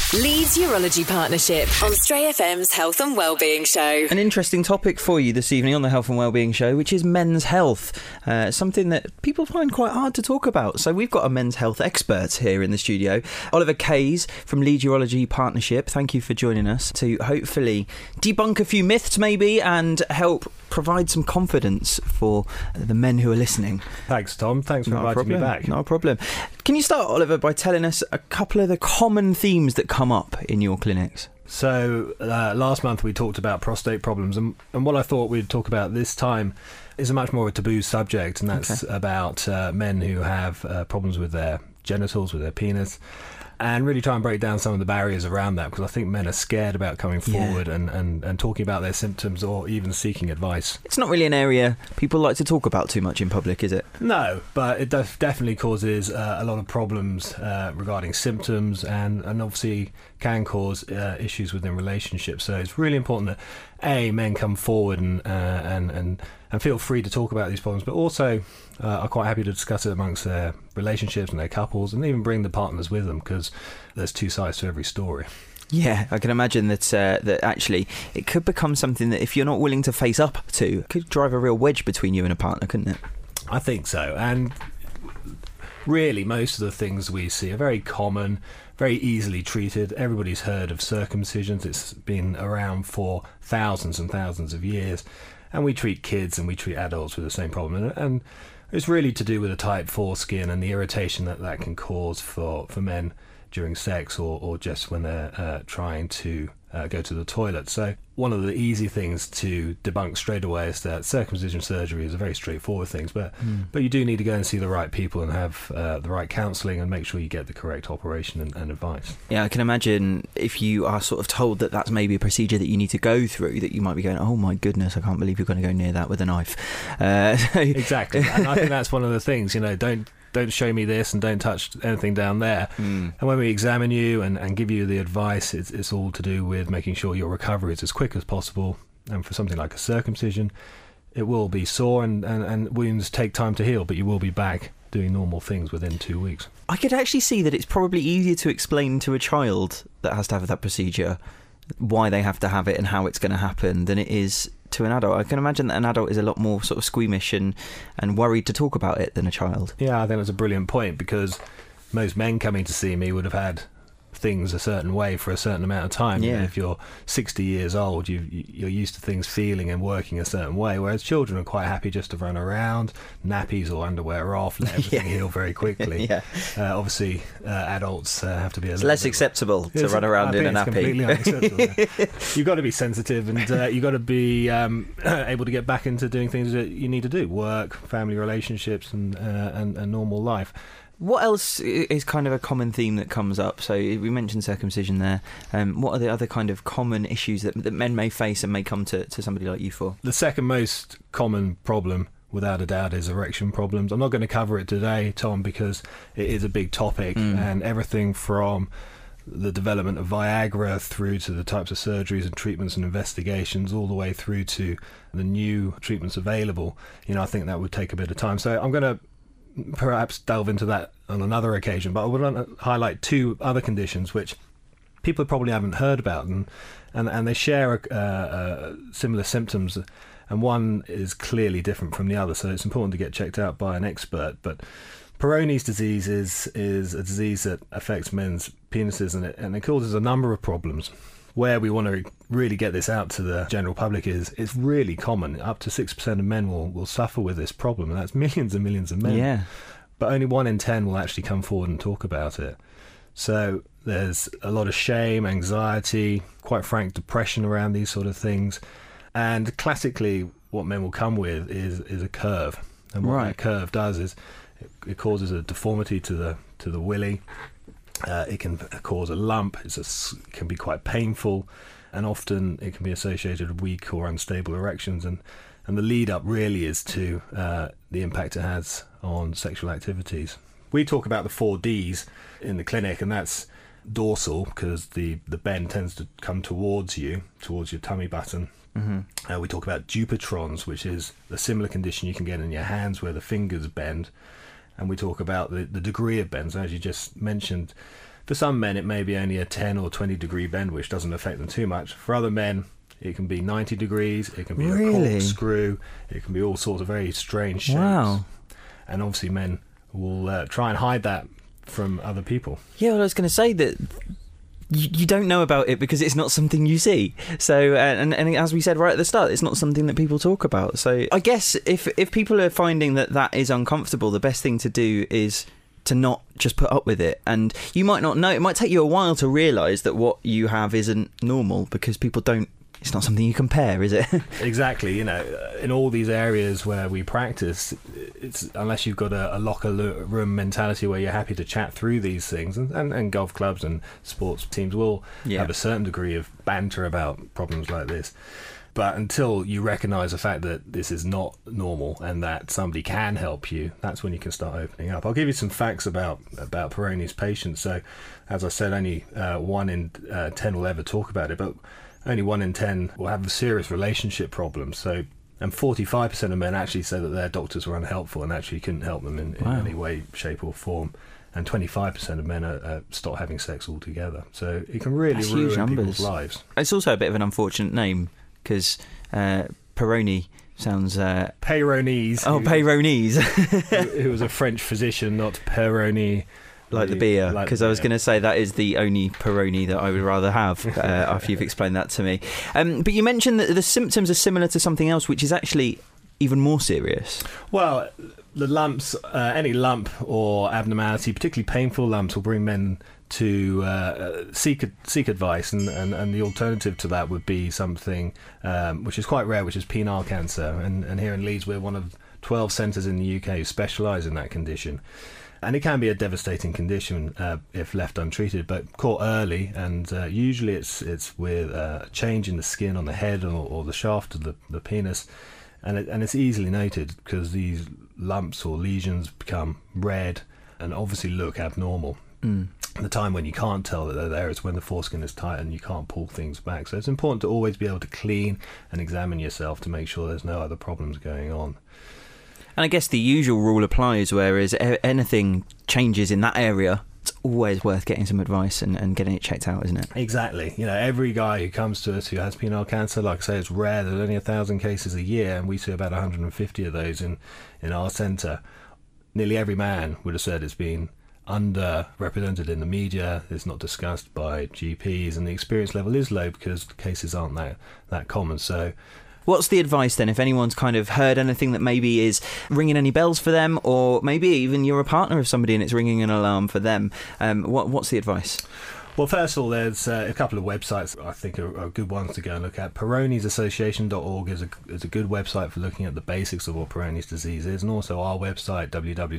Leeds Urology Partnership on Stray FM's Health and Wellbeing Show. An interesting topic for you this evening on the Health and Wellbeing Show, which is men's health. Something that people find quite hard to talk about. So we've got a men's health expert here in the studio, Oliver Kays from Leeds Urology Partnership. Thank you for joining us to hopefully debunk a few myths maybe and help provide some confidence for the men who are listening. Thanks, Tom. Thanks for inviting me back. No problem. Can you start, Oliver, by telling us a couple of the common themes that come up in your clinics? So last month we talked about prostate problems, and what I thought we'd talk about this time is a much more of a taboo subject, and that's about men who have problems with their genitals, with their penis, and really try and break down some of the barriers around that, because I think men are scared about coming forward and talking about their symptoms or even seeking advice. It's not really an area people like to talk about too much in public, is it? No, but it definitely causes a lot of problems regarding symptoms, and obviously can cause issues within relationships. So it's really important that men come forward and feel free to talk about these problems, but also are quite happy to discuss it amongst their relationships and their couples, and even bring the partners with them, because there's two sides to every story. Yeah, I can imagine that actually it could become something that if you're not willing to face up to, it could drive a real wedge between you and a partner, couldn't it? I think so. And really, most of the things we see are very common, very easily treated. Everybody's heard of circumcisions. It's been around for thousands and thousands of years. And we treat kids and we treat adults with the same problem. And it's really to do with the tight foreskin and the irritation that can cause for men during sex or just when they're trying to go to the toilet. So one of the easy things to debunk straight away is that circumcision surgery is a very straightforward thing, but you do need to go and see the right people and have the right counselling and make sure you get the correct operation and advice. Yeah, I can imagine if you are sort of told that that's maybe a procedure that you need to go through, that you might be going, oh my goodness, I can't believe you're going to go near that with a knife. Exactly, and I think that's one of the things, don't show me this and don't touch anything down there. And when we examine you and give you the advice, it's all to do with making sure your recovery is as quick as possible. And for something like a circumcision, it will be sore and wounds take time to heal, but you will be back doing normal things within 2 weeks. I could actually see that it's probably easier to explain to a child that has to have that procedure why they have to have it and how it's going to happen than it is to an adult. I can imagine that an adult is a lot more sort of squeamish and worried to talk about it than a child. Yeah, I think that's a brilliant point, because most men coming to see me would have had things a certain way for a certain amount of time. Yeah. If you're 60 years old, you're used to things feeling and working a certain way, whereas children are quite happy just to run around, nappies or underwear off, let everything heal very quickly. Obviously, adults have to be less acceptable to run around in a nappy. Completely unacceptable. You've got to be sensitive, and you've got to be able to get back into doing things that you need to do: work, family relationships, and normal life. What else is kind of a common theme that comes up? So we mentioned circumcision there. What are the other kind of common issues that men may face and may come to somebody like you for? The second most common problem, without a doubt, is erection problems. I'm not going to cover it today, Tom, because it is a big topic, and everything from the development of Viagra through to the types of surgeries and treatments and investigations, all the way through to the new treatments available. I think that would take a bit of time. So I'm going to perhaps delve into that on another occasion, but I would want to highlight two other conditions which people probably haven't heard about, and they share similar symptoms, and one is clearly different from the other, so it's important to get checked out by an expert. But Peyronie's disease is a disease that affects men's penises, and it causes a number of problems. Where we want to really get this out to the general public is it's really common. Up to 6% of men will suffer with this problem, and that's millions and millions of men. Yeah. But only 1 in 10 will actually come forward and talk about it. So there's a lot of shame, anxiety, quite frank depression around these sort of things. And classically, what men will come with is a curve. And what that curve does is it causes a deformity to the willy. It can cause a lump. It can be quite painful, and often it can be associated with weak or unstable erections. And the lead up really is to the impact it has on sexual activities. We talk about the 4 Ds in the clinic, and that's dorsal, because the bend tends to come towards your tummy button. We talk about dupotrons, which is a similar condition you can get in your hands where the fingers bend. And we talk about the degree of bend. So as you just mentioned, For some men, it may be only a 10 or 20 degree bend, which doesn't affect them too much. For other men, it can be 90 degrees, it can be a corkscrew, it can be all sorts of very strange shapes. Wow. And obviously men will try and hide that from other people. Yeah, well, I was going to say that you don't know about it because it's not something you see. So, and as we said right at the start, it's not something that people talk about. So I guess if people are finding that is uncomfortable, the best thing to do is to not just put up with it. And you might not know, it might take you a while to realise that what you have isn't normal because people don't, it's not something you compare, is it? Exactly. You know, in all these areas where we practice, it's unless you've got a locker room mentality where you're happy to chat through these things, and golf clubs and sports teams will have a certain degree of banter about problems like this. But until you recognise the fact that this is not normal and that somebody can help you, that's when you can start opening up. I'll give you some facts about Peyronie's patients. So, as I said, only 1 in 10 will ever talk about it, but only 1 in 10 will have serious relationship problems. So, and 45% of men actually say that their doctors were unhelpful and actually couldn't help them in any way, shape or form. And 25% of men stop having sex altogether. So it can really ruin people's lives. It's also a bit of an unfortunate name because Peyronie sounds... Peyronie's. Oh, Peyronie's. Who was a French physician, not Peyronie. Like the beer, because I was going to say that is the only Peroni that I would rather have after you've explained that to me. But you mentioned that the symptoms are similar to something else, which is actually even more serious. Well, the lumps, any lump or abnormality, particularly painful lumps, will bring men to seek advice, and the alternative to that would be something which is quite rare, which is penile cancer. And here in Leeds, we're one of 12 centres in the UK who specialise in that condition. And it can be a devastating condition if left untreated, but caught early, and usually it's with a change in the skin on the head or the shaft of the penis, and it's easily noted because these lumps or lesions become red and obviously look abnormal. The time when you can't tell that they're there is when the foreskin is tight and you can't pull things back. So it's important to always be able to clean and examine yourself to make sure there's no other problems going on. And I guess the usual rule applies, whereas anything changes in that area, it's always worth getting some advice and getting it checked out, isn't it? Exactly. You know, every guy who comes to us who has penile cancer, like I say, it's rare. There's only 1,000 cases a year, and we see about 150 of those in our centre. Nearly every man would have said it's been underrepresented in the media, it's not discussed by GPs, and the experience level is low because the cases aren't that common. So what's the advice then if anyone's kind of heard anything that maybe is ringing any bells for them, or maybe even you're a partner of somebody and it's ringing an alarm for them? What's the advice? Well, first of all, there's a couple of websites I think are good ones to go and look at. Peroniesassociation.org is a good website for looking at the basics of what Peyronie's disease is, and also our website,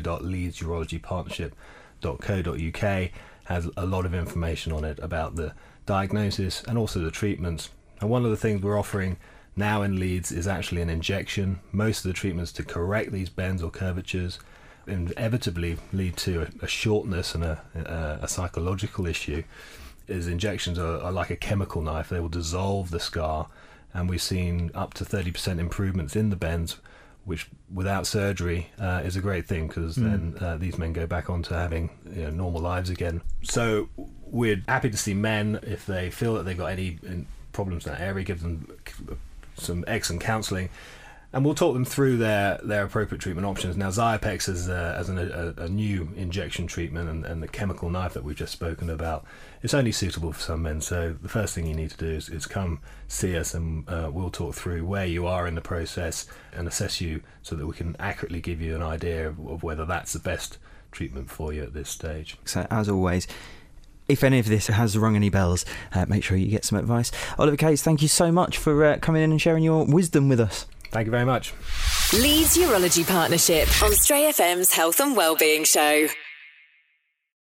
www.leedsurologypartnership.co.uk, has a lot of information on it about the diagnosis and also the treatments. And one of the things we're offering now in Leeds is actually an injection. Most of the treatments to correct these bends or curvatures inevitably lead to a shortness and a psychological issue. Is injections are like a chemical knife. They will dissolve the scar, and we've seen up to 30% improvements in the bends, which without surgery is a great thing, because then these men go back onto having normal lives again. So we're happy to see men, if they feel that they've got any problems in that area, give them some excellent counselling, and we'll talk them through their appropriate treatment options. Now, Xiapex is a new injection treatment, and the chemical knife that we've just spoken about, it's only suitable for some men. So the first thing you need to do is come see us, and we'll talk through where you are in the process and assess you so that we can accurately give you an idea of whether that's the best treatment for you at this stage. So, as always, if any of this has rung any bells, make sure you get some advice. Oliver Case, thank you so much for coming in and sharing your wisdom with us. Thank you very much. Leeds Urology Partnership on Stray FM's Health and Wellbeing Show.